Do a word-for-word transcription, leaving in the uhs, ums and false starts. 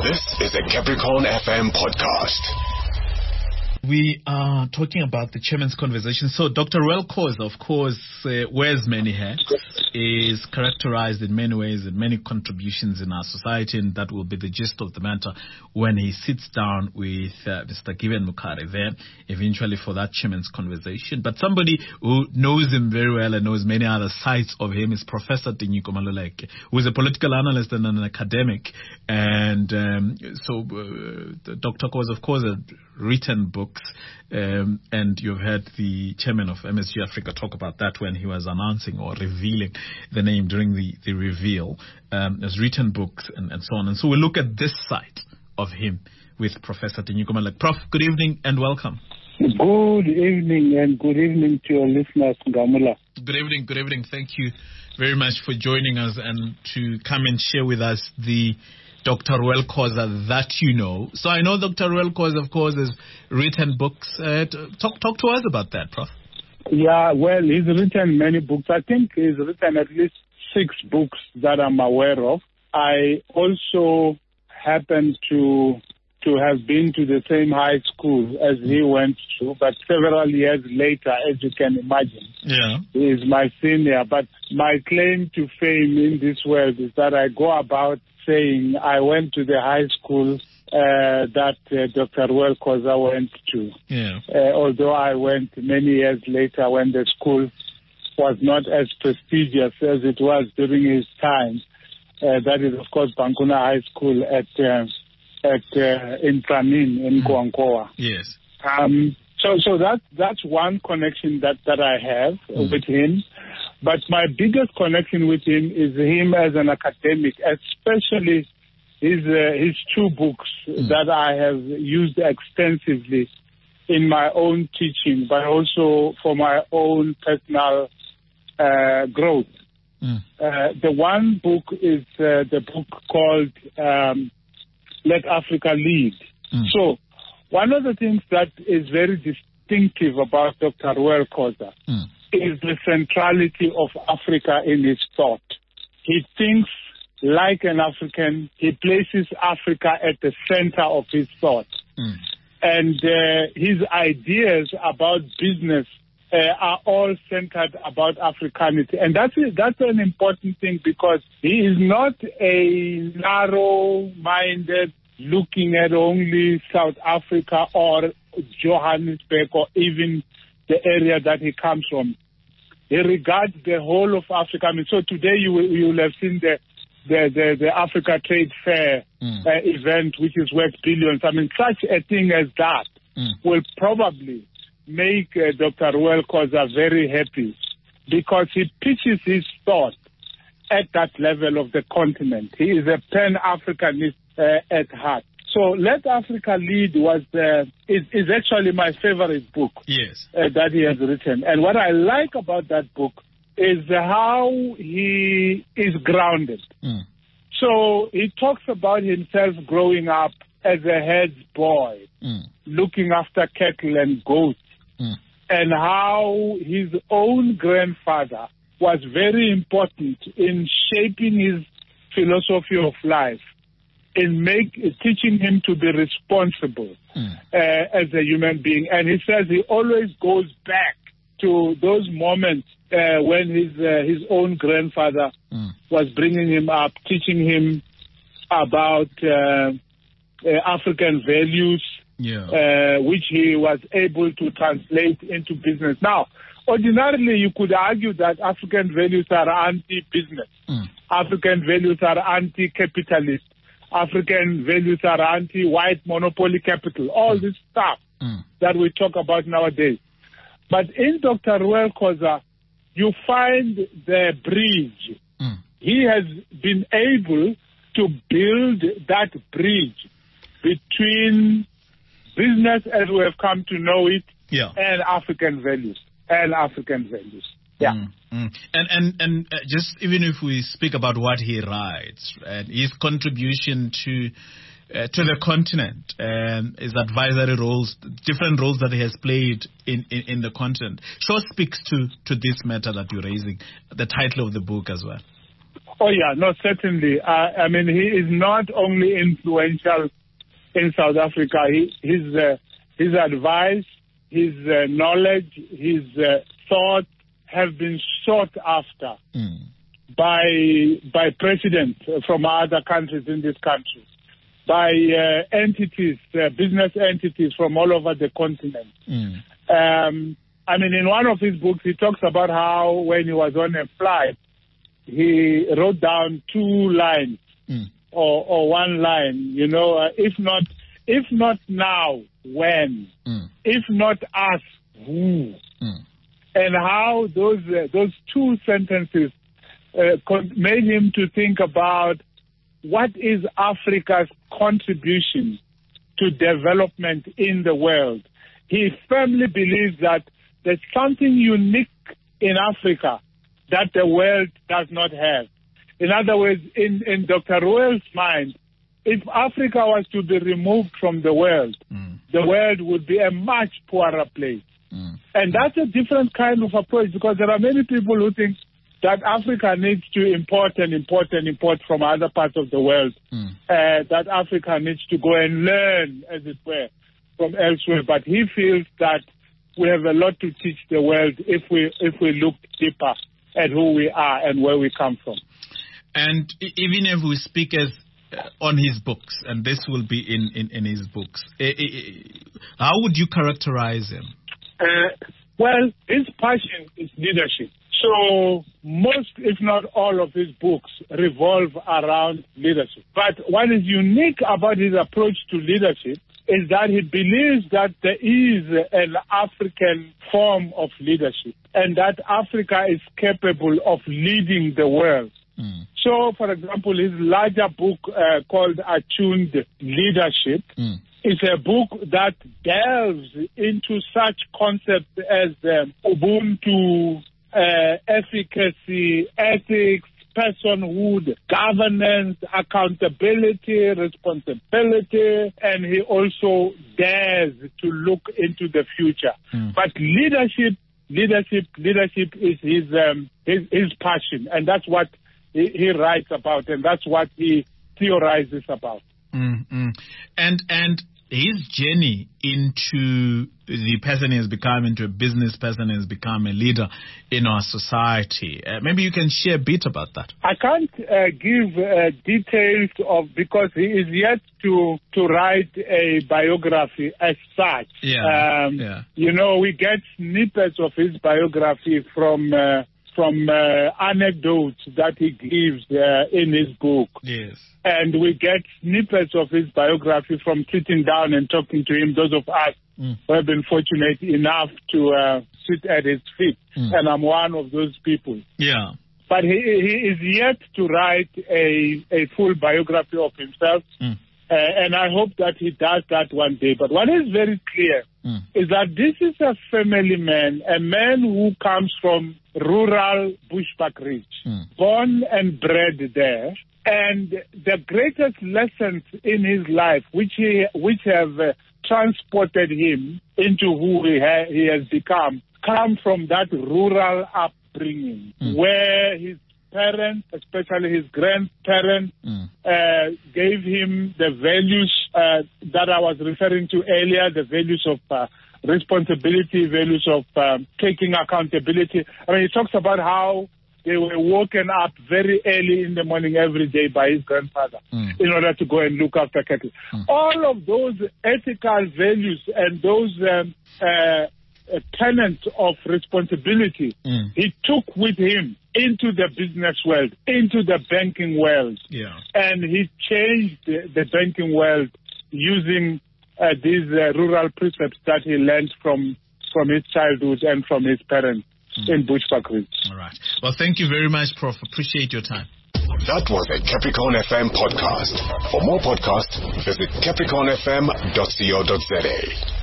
This is a Capricorn F M podcast. We are talking about the chairman's conversation. So Doctor Royal Khoza, of course, uh, wears many hats, is characterized in many ways and many contributions in our society, and that will be the gist of the matter when he sits down with uh, Mister Given Mukare there, eventually for that chairman's conversation. But somebody who knows him very well and knows many other sides of him is Professor Tinyiko Maluleke, who is a political analyst and an academic. And um, so uh, Doctor Khoza, of course, had written books. Um, and you've heard the chairman of M S G Africa talk about that when he was announcing or revealing the name during the, the reveal. Um, has written books and, and so on. And so we'll look at this side of him with Professor Tinyiko Maluleke. Prof, good evening and welcome. Good evening and good evening to your listeners, Ngamula. Good evening, good evening. Thank you very much for joining us and to come and share with us the Doctor Royal Khoza that you know. So I know Doctor Royal Khoza, of course, has written books. Uh, talk talk to us about that, Prof. Yeah, well, he's written many books. I think he's written at least six books that I'm aware of. I also happen to to have been to the same high school as he went to, but several years later, as you can imagine. Yeah. He is my senior. But my claim to fame in this world is that I go about saying I went to the high school uh, that uh, Doctor Royal Khoza went to. Yeah. Uh, although I went many years later when the school was not as prestigious as it was during his time. Uh, that is, of course, Bankuna High School at uh, at uh, in Pramin in Kwankoa. Yes. Um, so so that that's one connection that, that I have mm. with him. But my biggest connection with him is him as an academic, especially his uh, his two books mm. that I have used extensively in my own teaching, but also for my own personal uh, growth. Mm. Uh, the one book is uh, the book called um, Let Africa Lead. Mm. So one of the things that is very distinctive about Doctor Royal Khoza mm. is the centrality of Africa in his thought. He thinks like an African. He places Africa at the center of his thought. Mm. And uh, his ideas about business uh, are all centered about Africanity. And that's, that's an important thing because he is not a narrow-minded, looking at only South Africa or Johannesburg or even the area that he comes from. He regards the whole of Africa. I mean, so today you will, you will have seen the the, the, the Africa Trade Fair mm. uh, event, which is worth billions. I mean, such a thing as that mm. will probably make uh, Doctor Royal Khoza very happy because he pitches his thought at that level of the continent. He is a Pan-Africanist uh, at heart. So Let Africa Lead was uh, is, is actually my favorite book yes. uh, that he has written. And what I like about that book is how he is grounded. Mm. So he talks about himself growing up as a head boy, mm. looking after cattle and goats, mm. and how his own grandfather was very important in shaping his philosophy of life, in make, teaching him to be responsible mm. uh, as a human being. And he says he always goes back to those moments uh, when his uh, his own grandfather mm. was bringing him up, teaching him about uh, uh, African values, yeah. uh, which he was able to translate into business. Now, ordinarily, you could argue that African values are anti-business. Mm. African values are anti-capitalist. African values are anti-white monopoly capital, all mm. this stuff mm. that we talk about nowadays. But in Doctor Royal Khoza, you find the bridge. Mm. He has been able to build that bridge between business as we have come to know it yeah. and African values. And African values. Yeah. Mm, mm. And and and uh, just even if we speak about what he writes and his contribution to uh, to the continent, um, his advisory roles, different roles that he has played in, in, in the continent, sure speaks to, to this matter that you're raising, the title of the book as well. Oh, yeah, no, certainly. Uh, I mean, he is not only influential in South Africa. He, his, uh, his advice, his uh, knowledge, his uh, thoughts have been sought after mm. by by presidents from other countries in this country, by uh, entities, uh, business entities from all over the continent. Mm. Um, I mean, in one of his books, he talks about how when he was on a flight, he wrote down two lines mm. or, or one line, you know, uh, if not if not now, when? Mm. If not us, who? Mm. And how those uh, those two sentences uh, con- made him to think about what is Africa's contribution to development in the world. He firmly believes that there's something unique in Africa that the world does not have. In other words, in, in Doctor Ruel's mind, if Africa was to be removed from the world, mm. the world would be a much poorer place. Mm. And that's a different kind of approach, because there are many people who think that Africa needs to import and import and import from other parts of the world, mm. uh, that Africa needs to go and learn, as it were, from elsewhere. But he feels that we have a lot to teach the world if we if we look deeper at who we are and where we come from. And even if we speak as uh, on his books, and this will be in, in, in his books, uh, uh, how would you characterize him? Uh, well, his passion is leadership. So most, if not all, of his books revolve around leadership. But what is unique about his approach to leadership is that he believes that there is an African form of leadership and that Africa is capable of leading the world. Mm. So, for example, his larger book uh, called Attuned Leadership mm. is a book that delves into such concepts as um, Ubuntu, uh, efficacy, ethics, personhood, governance, accountability, responsibility, and he also dares to look into the future. Mm. But leadership, leadership, leadership is his, um, his his passion, and that's what he, he writes about, and that's what he theorizes about. Mm-hmm. And and his journey into the person he has become, into a business person, has become a leader in our society. Uh, maybe you can share a bit about that. I can't uh, give uh, details of, because he is yet to to write a biography as such. Yeah. Um, yeah. You know, we get snippets of his biography from uh, from uh, anecdotes that he gives uh, in his book. Yes. And we get snippets of his biography from sitting down and talking to him, those of us mm. who have been fortunate enough to uh, sit at his feet. Mm. And I'm one of those people. Yeah. But he, he is yet to write a, a full biography of himself. Mm. Uh, and I hope that he does that one day. But what is very clear mm. is that this is a family man, a man who comes from rural Bushbuckridge, mm. born and bred there. And the greatest lessons in his life, which he, which have uh, transported him into who he, ha- he has become, come from that rural upbringing, mm. where his parents, especially his grandparents, mm. uh, gave him the values uh, that I was referring to earlier, the values of uh, responsibility, values of um, taking accountability. I mean, he talks about how they were woken up very early in the morning every day by his grandfather mm. in order to go and look after cattle. Mm. All of those ethical values and those um, uh, uh, tenets of responsibility mm. he took with him into the business world, into the banking world. Yeah. And he changed the, the banking world using uh, these uh, rural precepts that he learned from, from his childhood and from his parents. Mm. In Bushbuckridge. All right. Well, thank you very much, Professor Appreciate your time. That was a Capricorn F M podcast. For more podcasts, visit capricorn f m dot co dot z a.